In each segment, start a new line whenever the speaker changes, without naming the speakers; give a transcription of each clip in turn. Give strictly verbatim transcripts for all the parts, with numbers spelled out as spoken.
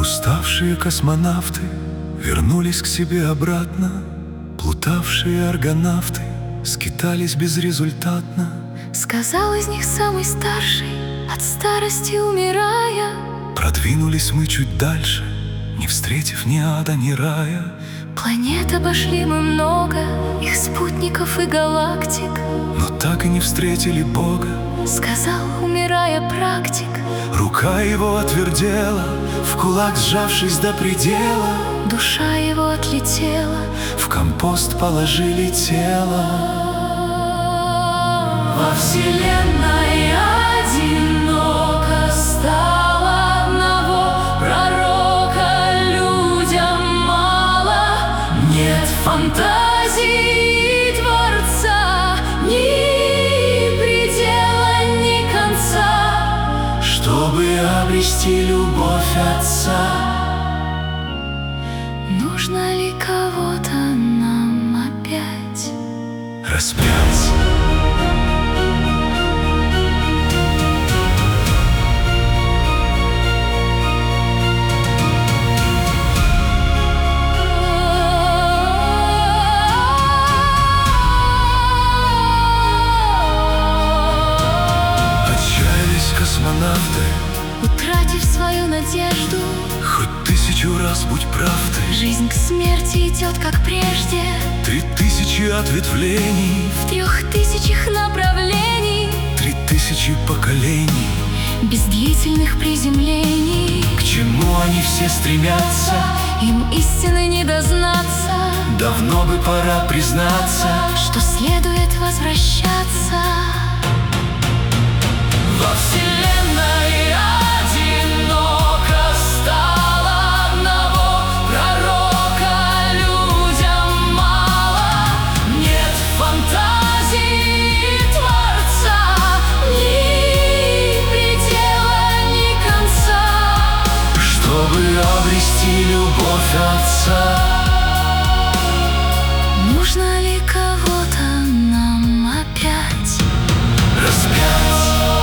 Уставшие космонавты вернулись к себе обратно. Плутавшие аргонавты скитались безрезультатно.
Сказал из них самый старший, от старости умирая:
продвинулись мы чуть дальше, не встретив ни ада, ни рая.
Планет обошли мы много, их спутников и галактик,
но так и не встретили Бога,
сказал, умирая, практик.
Рука его отвердела, в кулак сжавшись до предела.
Душа его отлетела,
в компост положили тело.
Во вселенной одиноко стало одного пророка, людям мало. Нет фантазии Творца, ни предела, ни конца,
чтобы обрести любовь Отца.
Нужно ли кого-то нам опять
распять? Отчаялись космонавты,
утратив свою надежду.
Хоть тысячу раз будь прав ты,
жизнь к смерти идет, как прежде.
Три тысячи ответвлений,
в трех тысячах направлений,
три тысячи поколений,
без длительных приземлений.
К чему они все стремятся?
Им истины не дознаться.
Давно бы пора признаться,
что следует возвращаться.
Во вселенной одиноко стало одного пророка, людям мало. Нет фантазии Творца, ни предела, ни конца, чтобы обрести любовь Отца.
Нужно ли кого-то нам опять
распять?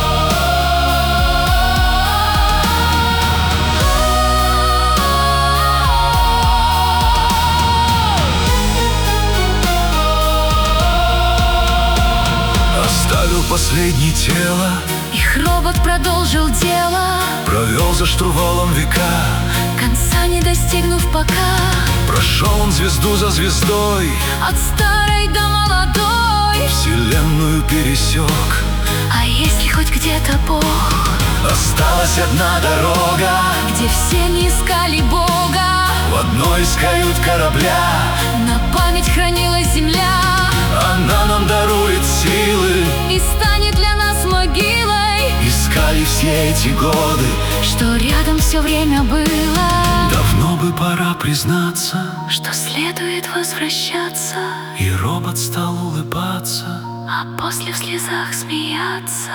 Оставил последнее тело,
их робот продолжил дело,
провел за штурвалом века,
конца не достигнув пока.
Прошел он звезду за звездой,
от старой до молодой,
вселенную пересек.
А если хоть где-то Бог?
Осталась одна дорога,
где все не искали Бога.
В одной из кают корабля
на память хранилась земля.
Она нам дарует силы
и станет для нас могилой.
Искали все эти годы,
что рядом все время было.
Давно бы пора признаться,
что следует возвращаться.
И робот стал улыбаться,
а после в слезах смеяться.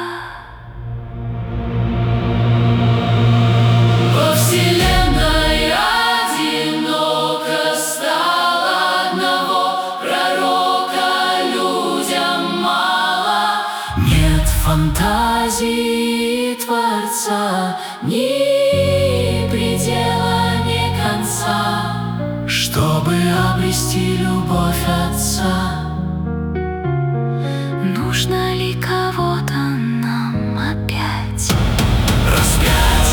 Во вселенной одиноко стало одного пророка, людям мало. Нет фантазии Творца, ни предела, ни конца, чтобы обрести любовь Отца.
Нужно ли кого-то нам опять
распять?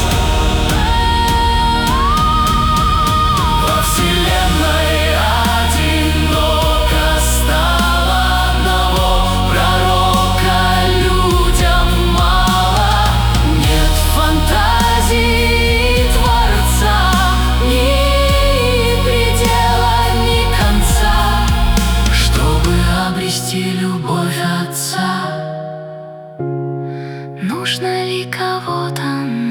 Во вселенной одиноко стало одного пророка, людям мало. Нет фантазии Творца, ни предела, ни конца, чтобы обрести любовь Отца.
Нужно ли кого-то